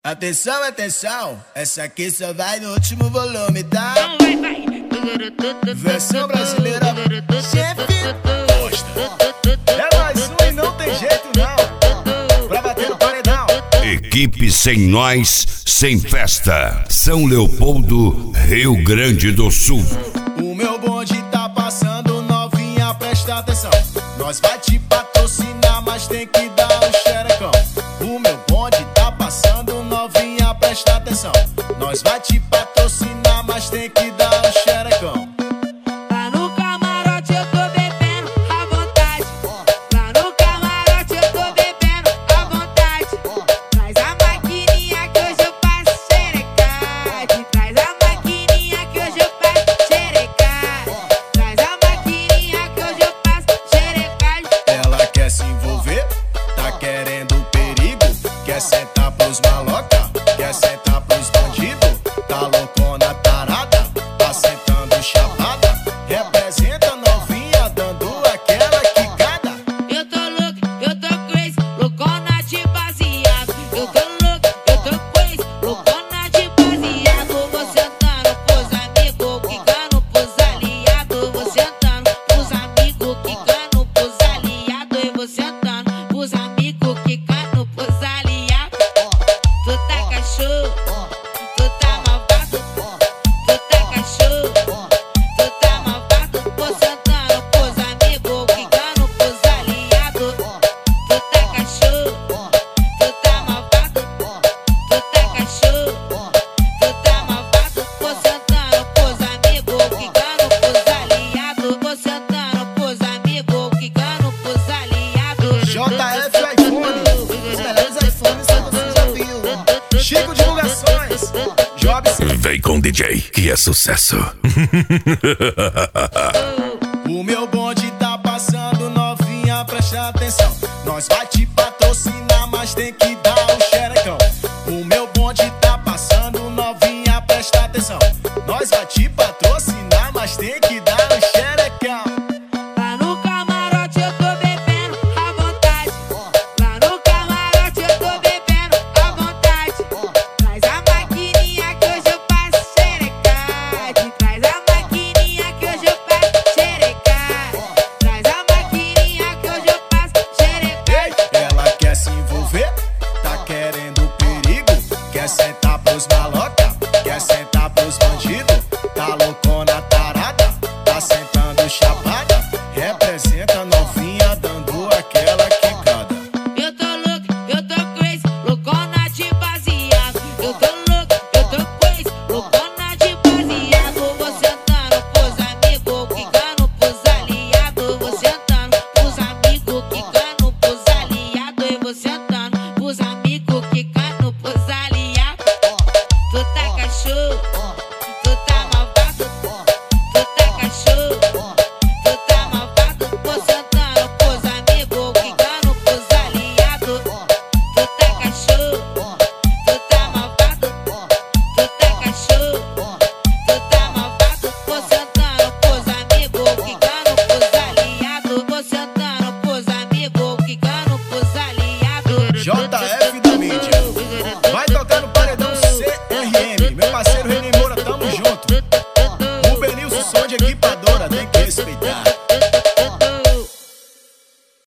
Atenção, atenção, essa aqui só vai no último volume, tá? Versão brasileira, chefe gosta. É mais um e não tem jeito não, pra bater no paredão. Equipe Sem Nós, Sem Festa, São Leopoldo, Rio Grande do Sul. O meu bonde tá passando, novinha, presta atenção. Nós vai te patrocinar, mas tem que dar um xerecão. O meu bonde tá passando, novinha, presta atenção. Nós vai te patrocinar, mas tem que dar um xerecão. Lá no camarote eu tô bebendo à vontade. Lá no camarote eu tô bebendo à vontade. Traz a maquininha que hoje eu passo xerecade. Traz a maquininha que hoje eu passo xerecade. Traz a maquininha que hoje eu passo xerecade. Ela quer se envolver, tá querendo perigo. Quer sentar pros maloca, quer sentar pros bandidos. Tá loucona tarada, tá sentando chapada. Representa novinha, dando aquela quicada. Eu tô louco, eu tô crazy, loucona de baseado. Eu tô louco, eu tô crazy, loucona de baseado. Vou sentando pros amigos, quicando pros aliados. Vou sentando pros amigos, quicando pros aliados. E vou sentando pros amigos, quicando pros aliados. Tu tá cachorro, tu tá malvado. Tu tá cachorro, tu tá malvado. Vou sentando pros amigos, quicando pros aliados. Tu tá cachorro, tu tá malvado. Tu tá cachorro, tu tá malvado. Vou sentando pros amigos, quicando pros aliados. Vou sentando pros amigos, quicando pros aliados. JF iPhone, os melhores iPhones que você já viu. Chico Divulgações, Jobs. Vem com DJ, que é sucesso. O meu bonde tá passando, novinha, presta atenção. Nós vai te patrocinar, mas tem que dar um xerecão. O meu bonde tá passando, novinha, presta atenção. Nós vai te patrocinar, mas tem que dar um xerecão. Lá no camarote eu tô bebendo à vontade. Lá no camarote eu tô bebendo à vontade. Traz a maquininha que hoje eu passo xerecade. Traz a maquininha que hoje eu passo xerecade. Traz a maquininha que hoje eu passo xerecade. Ela quer se envolver, tá querendo perigo. Quer sentar pros maloca, quer sentar pros bandidos. Tá loucona tarada, tá sentando chapada. Representa novinha, dando aquela quicada. Eu tô louco, eu tô crazy, loucona de baseado. Eu tô louco, eu tô crazy, loucona de baseado. Vou sentando pros amigos, quicando pros aliados. Vou sentando pros amigos, quicando pros aliados. E vou sentando pros amigos.